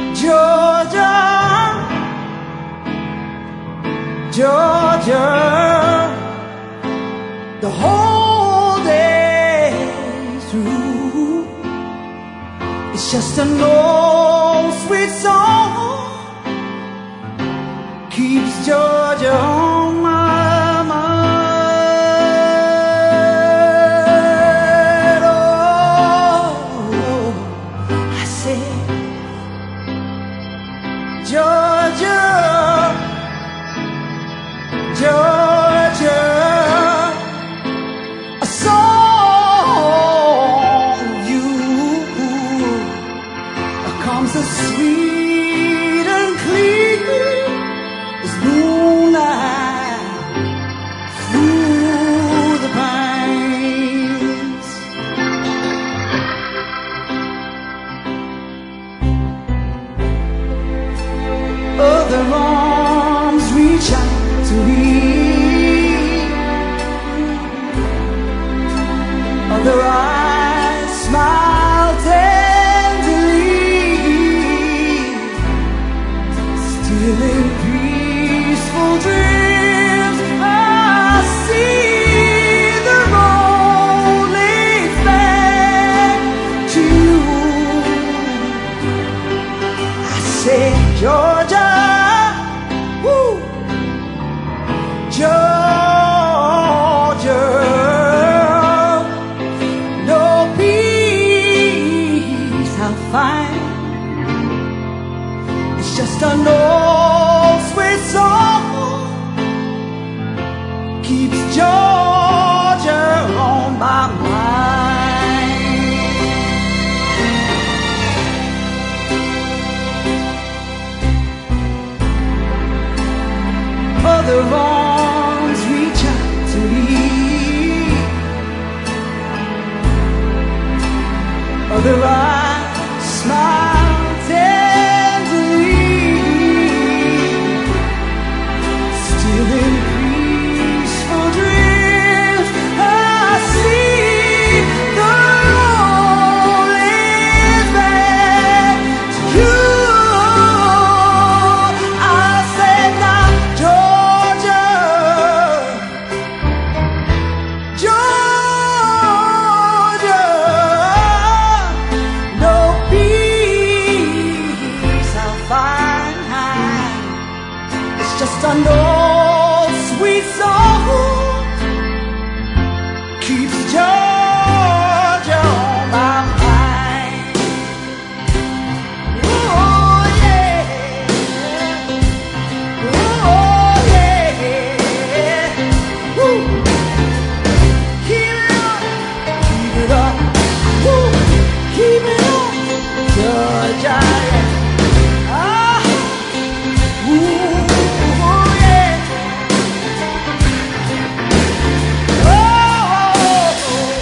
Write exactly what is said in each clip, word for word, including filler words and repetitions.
Georgia, Georgia, the whole day through. It's just an old sweet song keeps Georgia on my mind. Oh, I said, Georgia, Georgia, a song of you comes as sweet and clear as moonlight through the pines. Other arms reach out to me, other eyes smile tenderly, still in peaceful dreams I see the road leads back to you. I say, Georgia, woo, Georgia, no peace I'll find. It's just an old sweet song keeps Georgia on my mind. Other arms reach out to me, other eyes smile tenderly, still in peaceful dreams I see the road leads back to you. I said, now, Georgia, Georgia, no peace I'll find. It's just an old sweet song keeps Georgia on my mind. Oh yeah, oh yeah, woo. Keep it up, keep it up, woo. Keep it up, Georgia. Ah, ooh, oh yeah. Oh, oh, oh.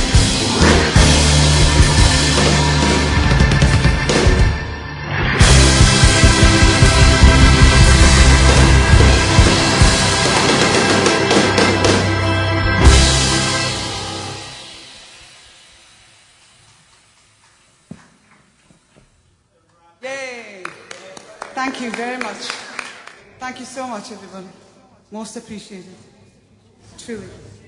Yay! Thank you very much. Thank you so much, everyone. Most appreciated. Truly.